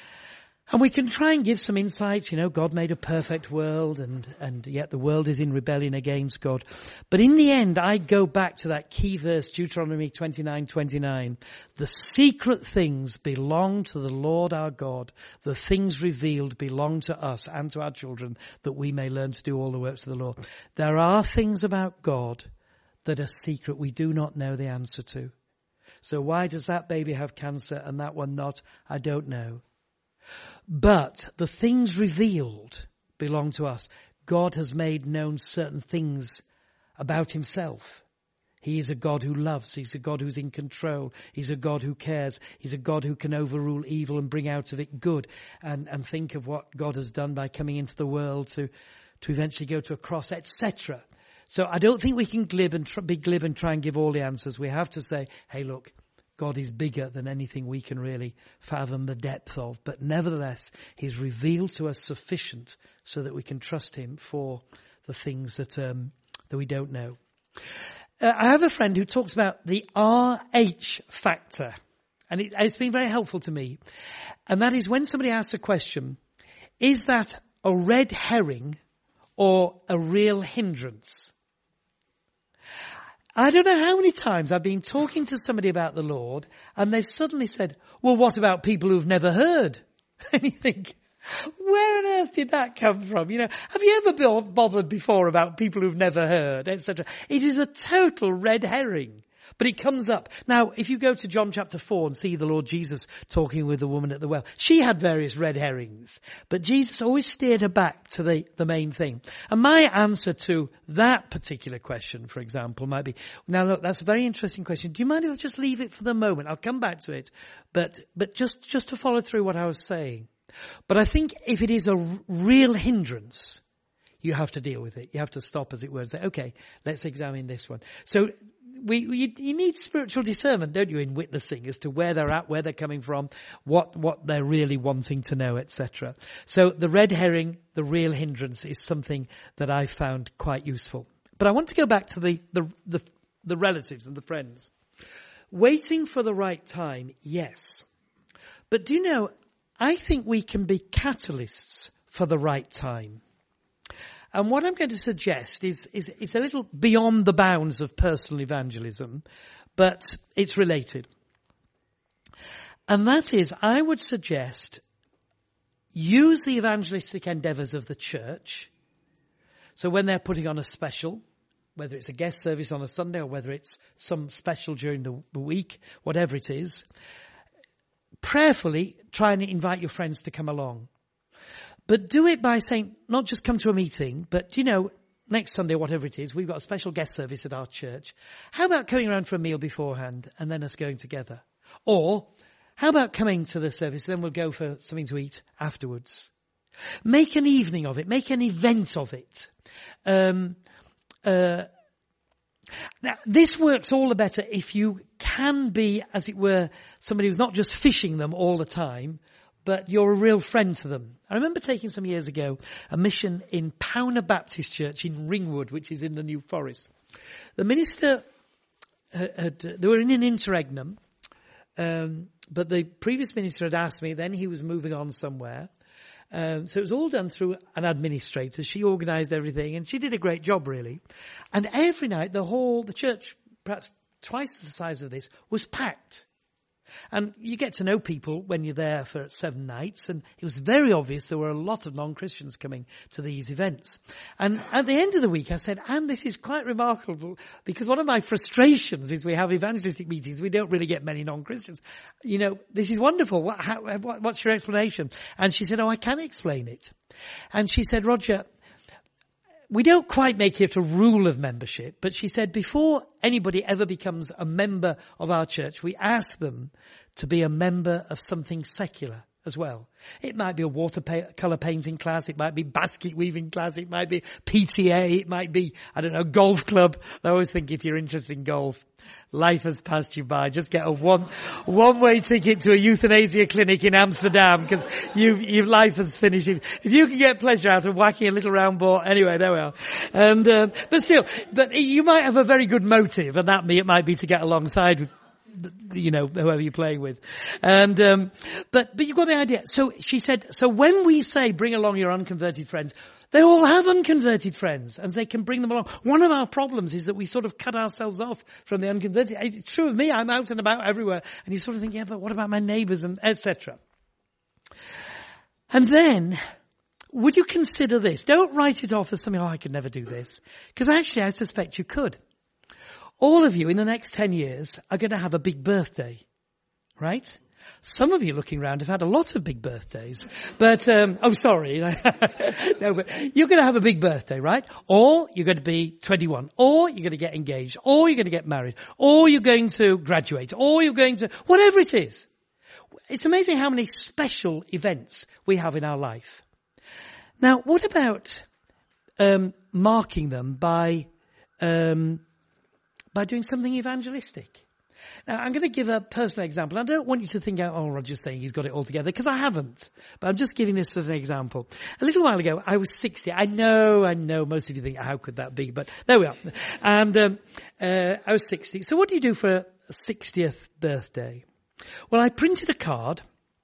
And we can try and give some insight. You know, God made a perfect world, and, and yet the world is in rebellion against God. But in the end, I go back to that key verse, Deuteronomy twenty-nine twenty-nine. The secret things belong to the Lord our God. The things revealed belong to us and to our children, that we may learn to do all the works of the Lord. There are things about God that are secret we do not know the answer to. So why does that baby have cancer and that one not? I don't know. But the things revealed belong to us. God has made known certain things about himself. He is a God who loves. He's a God who's in control. He's a God who cares. He's a God who can overrule evil and bring out of it good. And, and think of what God has done by coming into the world to, to eventually go to a cross, et cetera. So I don't think we can glib and tr- be glib and try and give all the answers. We have to say, hey, look, God is bigger than anything we can really fathom the depth of. But nevertheless, he's revealed to us sufficient so that we can trust him for the things that, um, that we don't know. Uh, I have a friend who talks about the R H factor, and it, it's been very helpful to me. And that is when somebody asks a question, is that a red herring or a real hindrance? I don't know how many times I've been talking to somebody about the Lord, and they've suddenly said, well, what about people who've never heard? And you think, where on earth did that come from? You know, have you ever been bothered before about people who've never heard, et cetera? It is a total red herring, but it comes up. Now, if you go to John chapter four and see the Lord Jesus talking with the woman at the well, she had various red herrings, but Jesus always steered her back to the, the main thing. And my answer to that particular question, for example, might be, now look, that's a very interesting question. Do you mind if I just leave it for the moment? I'll come back to it, but, but just, just to follow through what I was saying. But I think if it is a r- real hindrance, you have to deal with it. You have to stop, as it were, and say, okay, let's examine this one. So we, we you need spiritual discernment, don't you, in witnessing as to where they're at, where they're coming from, what, what they're really wanting to know, et cetera. So the red herring, the real hindrance, is something that I found quite useful. But I want to go back to the, the, the, the relatives and the friends. Waiting for the right time, yes. But do you know, I think we can be catalysts for the right time. And what I'm going to suggest is, is, is a little beyond the bounds of personal evangelism, but it's related. And that is, I would suggest, use the evangelistic endeavours of the church. So when they're putting on a special, whether it's a guest service on a Sunday or whether it's some special during the, the week, whatever it is, prayerfully try and invite your friends to come along. But do it by saying, not just come to a meeting, but, you know, next Sunday, whatever it is, we've got a special guest service at our church. How about coming around for a meal beforehand and then us going together? Or how about coming to the service, then we'll go for something to eat afterwards. Make an evening of it. Make an event of it. Um, uh, Now, this works all the better if you can be, as it were, somebody who's not just fishing them all the time, but you're a real friend to them. I remember taking some years ago a mission in Powner Baptist Church in Ringwood, which is in the New Forest. The minister, had, had, they were in an interregnum, um, but the previous minister had asked me, then he was moving on somewhere. Um, so it was all done through an administrator. She organised everything and she did a great job, really. And every night the whole, the church, perhaps twice the size of this, was packed. And you get to know people when you're there for seven nights, and it was very obvious there were a lot of non-Christians coming to these events. And at the end of the week I said, and this is quite remarkable, because one of my frustrations is we have evangelistic meetings, we don't really get many non-Christians. You know, this is wonderful. What, how, what, what's your explanation? And she said, oh, I can explain it. And she said, Roger, we don't quite make it a rule of membership, but she said before anybody ever becomes a member of our church, we ask them to be a member of something secular as well. It might be a watercolour painting class, it might be basket weaving class, it might be P T A, it might be, I don't know, golf club. I always think if you're interested in golf, life has passed you by. Just get a one, one-way ticket to a euthanasia clinic in Amsterdam, because you, your life has finished. If you can get pleasure out of whacking a little round ball, anyway, there we are. And, um, but still, but you might have a very good motive, and that it might be to get alongside with, you know, whoever you're playing with. And, um, but, but you've got the idea. So she said, so when we say bring along your unconverted friends, they all have unconverted friends and they can bring them along. One of our problems is that we sort of cut ourselves off from the unconverted. It's true of me. I'm out and about everywhere. And you sort of think, yeah, but what about my neighbours and et cetera. And then, would you consider this? Don't write it off as something, oh, I could never do this. Because actually, I suspect you could. All of you in the next ten years are going to have a big birthday, right? Some of you looking around have had a lot of big birthdays. But, um, oh, sorry. No, but you're going to have a big birthday, right? Or you're going to be twenty-one. Or you're going to get engaged. Or you're going to get married. Or you're going to graduate. Or you're going to, whatever it is. It's amazing how many special events we have in our life. Now, what about um, marking them by um, by doing something evangelistic? Now, I'm going to give a personal example. I don't want you to think, oh, Roger's saying he's got it all together, because I haven't. But I'm just giving this as an example. A little while ago, I was sixty. I know, I know, most of you think, how could that be? But there we are. And um, uh, I was sixty. So what do you do for a sixtieth birthday? Well, I printed a card,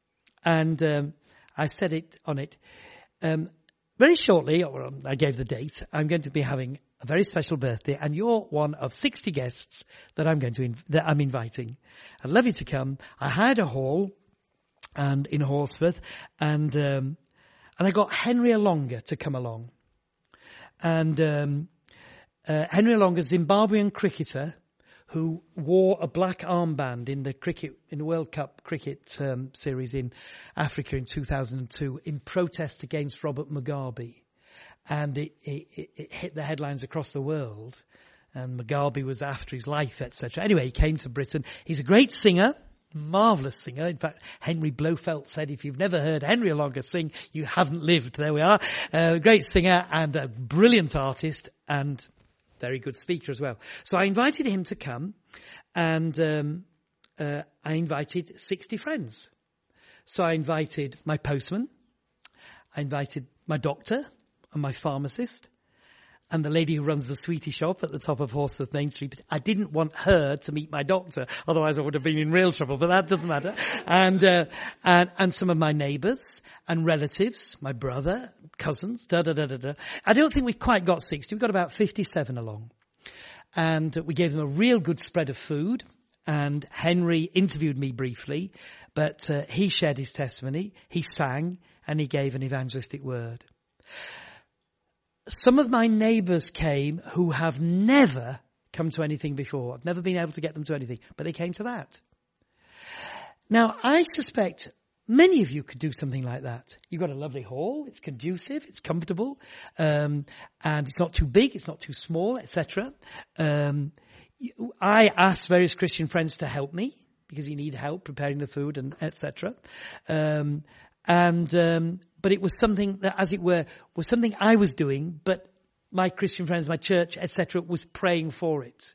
and um, I said it on it. Um, very shortly, or I gave the date, I'm going to be having a very special birthday, and you're one of sixty guests that I'm going to inv- that I'm inviting. I'd love you to come. I hired a hall, and in Horsforth, and um, and I got Henry Alonga to come along. And um, uh, Henry Alonga, Zimbabwean cricketer, who wore a black armband in the cricket in the World Cup cricket um, series in Africa in two thousand two in protest against Robert Mugabe. And it, it, it hit the headlines across the world. And Mugabe was after his life, et cetera. Anyway, he came to Britain. He's a great singer, marvellous singer. In fact, Henry Blofeld said, if you've never heard Henry Alonga sing, you haven't lived. There we are. A uh, great singer and a brilliant artist and very good speaker as well. So I invited him to come, and um, uh, I invited sixty friends. So I invited my postman. I invited my doctor and my pharmacist, and the lady who runs the sweetie shop at the top of Horsforth Main Street. I didn't want her to meet my doctor, otherwise I would have been in real trouble, but that doesn't matter. And, uh, and, and some of my neighbours and relatives, my brother, cousins, da da da da da. I don't think we quite got sixty. We got about fifty-seven along. And we gave them a real good spread of food. And Henry interviewed me briefly, but uh, he shared his testimony, he sang, and he gave an evangelistic word. Some of my neighbours came who have never come to anything before. I've never been able to get them to anything, but they came to that. Now, I suspect many of you could do something like that. You've got a lovely hall, it's conducive, it's comfortable, um, and it's not too big, it's not too small, et cetera. Um, I asked various Christian friends to help me, because you need help preparing the food and et cetera. Um, and um, but it was something that, as it were, was something I was doing, but my Christian friends, my church, et cetera, was praying for it.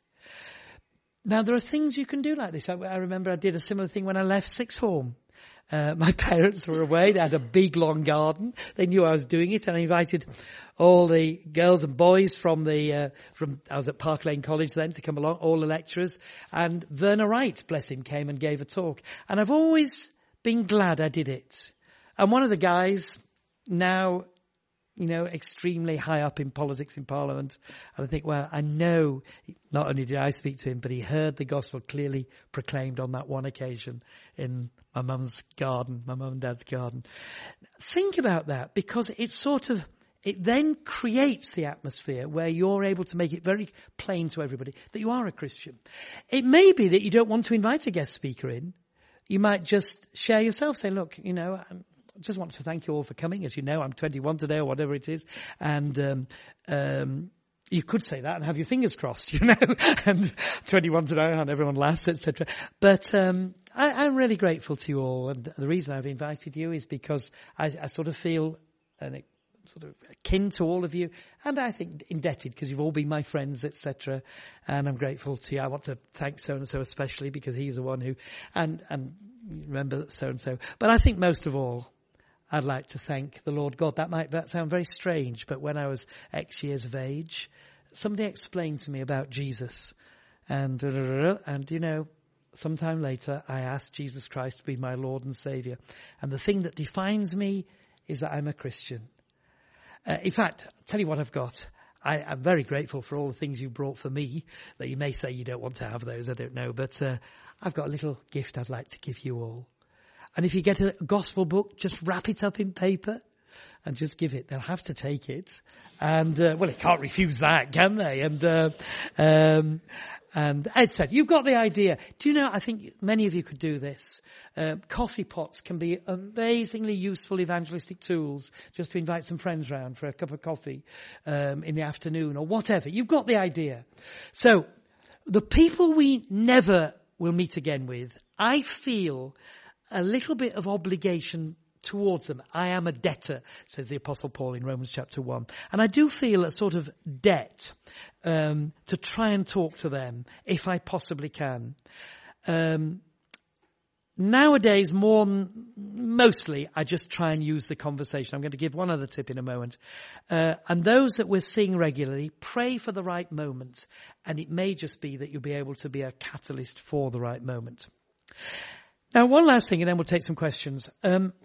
Now, there are things you can do like this. I, I remember I did a similar thing when I left Sixth Form. Uh, my parents were away. They had a big, long garden. They knew I was doing it, and I invited all the girls and boys from the uh, from I was at Park Lane College then to come along, all the lecturers. And Werner Wright, bless him, came and gave a talk. And I've always been glad I did it. And one of the guys now, you know, extremely high up in politics in Parliament. And I think, well, I know not only did I speak to him, but he heard the gospel clearly proclaimed on that one occasion in my mum's garden, my mum and dad's garden. Think about that, because it sort of, it then creates the atmosphere where you're able to make it very plain to everybody that you are a Christian. It may be that you don't want to invite a guest speaker in. You might just share yourself, say, look, you know, I'm, I just want to thank you all for coming. As you know, I'm twenty-one today or whatever it is. And um, um, you could say that and have your fingers crossed, you know, and twenty-one today and everyone laughs, et cetera. But um, I, I'm really grateful to you all. And the reason I've invited you is because I, I sort of feel an, sort of akin to all of you. And I think indebted, because you've all been my friends, et cetera. And I'm grateful to you. I want to thank so-and-so especially, because he's the one who, and, and remember so-and-so. But I think most of all, I'd like to thank the Lord God. That might that sound very strange, but when I was X years of age, somebody explained to me about Jesus. And, and you know, sometime later, I asked Jesus Christ to be my Lord and Saviour. And the thing that defines me is that I'm a Christian. Uh, in fact, I'll tell you what I've got. I, I'm very grateful for all the things you brought for me, that you may say you don't want to have those, I don't know. But uh, I've got a little gift I'd like to give you all. And if you get a gospel book, just wrap it up in paper and just give it. They'll have to take it. And, uh, well, they can't refuse that, can they? And, uh, um, and Ed said, you've got the idea. Do you know, I think many of you could do this. Uh, coffee pots can be amazingly useful evangelistic tools just to invite some friends round for a cup of coffee, um, in the afternoon or whatever. You've got the idea. So, the people we never will meet again with, I feel a little bit of obligation towards them. I am a debtor, says the Apostle Paul in Romans chapter one. And I do feel a sort of debt um, to try and talk to them if I possibly can. Um, nowadays, more mostly, I just try and use the conversation. I'm going to give one other tip in a moment. Uh, and those that we're seeing regularly, pray for the right moment. And it may just be that you'll be able to be a catalyst for the right moment. Now, one last thing, and then we'll take some questions. Um,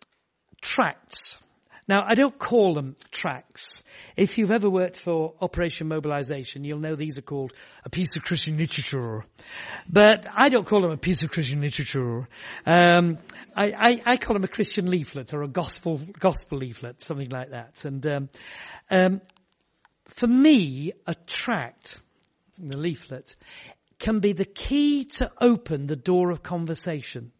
Tracts. Now, I don't call them tracts. If you've ever worked for Operation Mobilization, you'll know these are called a piece of Christian literature. But I don't call them a piece of Christian literature. Um, I, I, I call them a Christian leaflet or a gospel gospel leaflet, something like that. And um, um, for me, a tract, the leaflet, can be the key to open the door of conversation.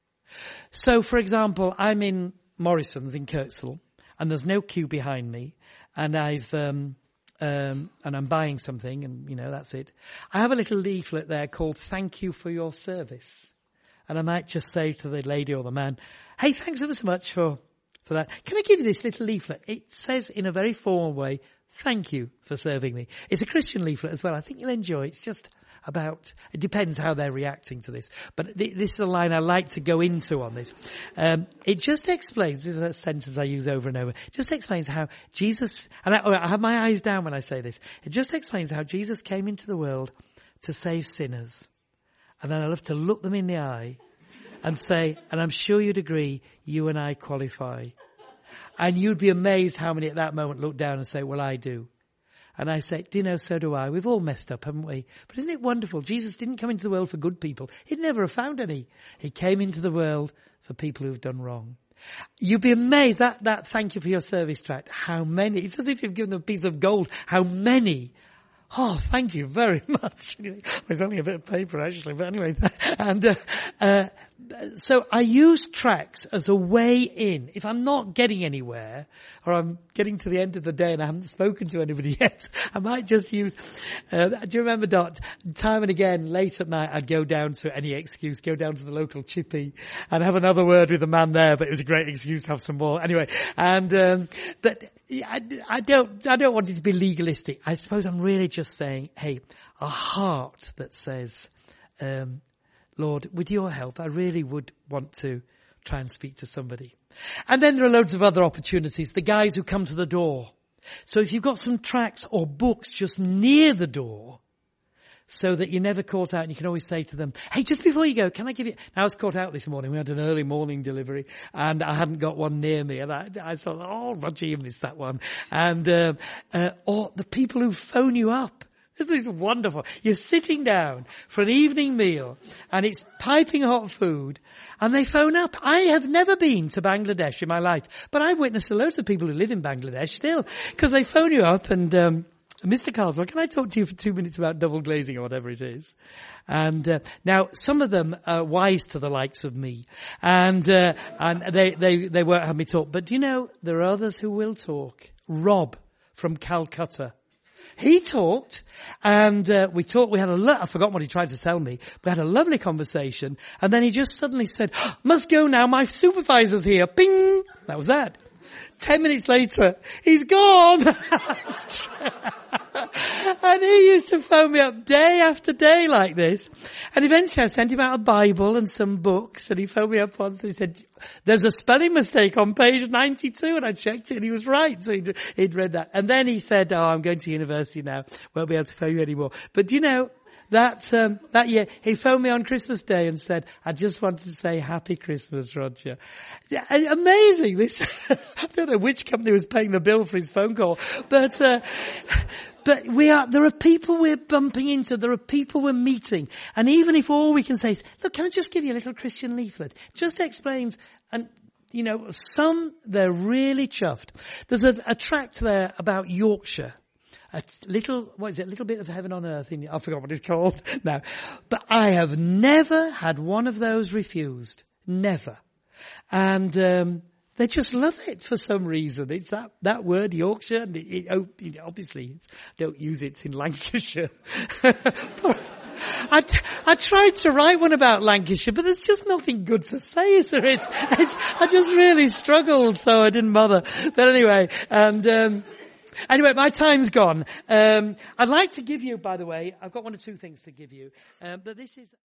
So, for example, I'm in Morrison's in Kirksall, and there's no queue behind me, and I've um, um, and I'm buying something, and you know that's it. I have a little leaflet there called "Thank you for your service," and I might just say to the lady or the man, "Hey, thanks ever so much for for that. Can I give you this little leaflet? It says in a very formal way, thank you for serving me." It's a Christian leaflet as well. I think you'll enjoy it. It's just about, it depends how they're reacting to this. But th- this is a line I like to go into on this. Um, it just explains, this is a sentence I use over and over, it just explains how Jesus, and I, I have my eyes down when I say this, it just explains how Jesus came into the world to save sinners. And then I love to look them in the eye and say, and I'm sure you'd agree, you and I qualify. And you'd be amazed how many at that moment look down and say, well, I do. And I say, do you know, so do I. We've all messed up, haven't we? But isn't it wonderful? Jesus didn't come into the world for good people. He'd never have found any. He came into the world for people who've done wrong. You'd be amazed, that, that thank you for your service tract, how many, it's as if you've given them a piece of gold, how many, oh, thank you very much. There's only a bit of paper actually, but anyway. And, uh, uh, so I use tracts as a way in. If I'm not getting anywhere, or I'm getting to the end of the day and I haven't spoken to anybody yet, I might just use, uh, do you remember, Dot, time and again, late at night, I'd go down to any excuse, go down to the local chippy and have another word with the man there, but it was a great excuse to have some more. Anyway, and, um, but I, I don't, I don't want it to be legalistic. I suppose I'm really just saying, hey, a heart that says, um, Lord, with your help, I really would want to try and speak to somebody. And then there are loads of other opportunities. The guys who come to the door. So if you've got some tracts or books just near the door, so that you're never caught out, and you can always say to them, hey, just before you go, can I give you... Now, I was caught out this morning. We had an early morning delivery, and I hadn't got one near me. And I, I thought, oh, Roger, you missed that one. And uh, uh, or the people who phone you up. Isn't this wonderful? You're sitting down for an evening meal and it's piping hot food and they phone up. I have never been to Bangladesh in my life, but I've witnessed loads of people who live in Bangladesh still because they phone you up and, um, Mister Carswell, can I talk to you for two minutes about double glazing or whatever it is? And uh, now some of them are wise to the likes of me, and uh, and they, they they won't have me talk. But do you know there are others who will talk? Rob from Calcutta. He talked, and uh, we talked, we had a lo- I forgot what he tried to tell me. We had a lovely conversation, and then he just suddenly said, oh, must go now, my supervisor's here. Bing! That was that. Ten minutes later, he's gone. And he used to phone me up day after day like this. And eventually I sent him out a Bible and some books, and he phoned me up once and he said, there's a spelling mistake on page ninety-two, and I checked it and he was right. So he'd, he'd read that. And then he said, oh, I'm going to university now. Won't be able to phone you anymore. But do you know, that, um, that year, he phoned me on Christmas Day and said, I just wanted to say Happy Christmas, Roger. Yeah, amazing. This, I don't know which company was paying the bill for his phone call, but, uh, but we are, there are people we're bumping into, there are people we're meeting. And even if all we can say is, look, can I just give you a little Christian leaflet? Just explains, and you know, some, they're really chuffed. There's a, a tract there about Yorkshire. A little, what is it? A little bit of heaven on earth. In, I forgot what it's called now. But I have never had one of those refused. Never. And, um, they just love it for some reason. It's that, that word, Yorkshire, and it, it, obviously don't use it in Lancashire. I, I tried to write one about Lancashire, but there's just nothing good to say, is there? It's, it's, I just really struggled, so I didn't bother. But anyway, and, um, anyway, my time's gone. Um, I'd like to give you, by the way, I've got one or two things to give you, um, but this is...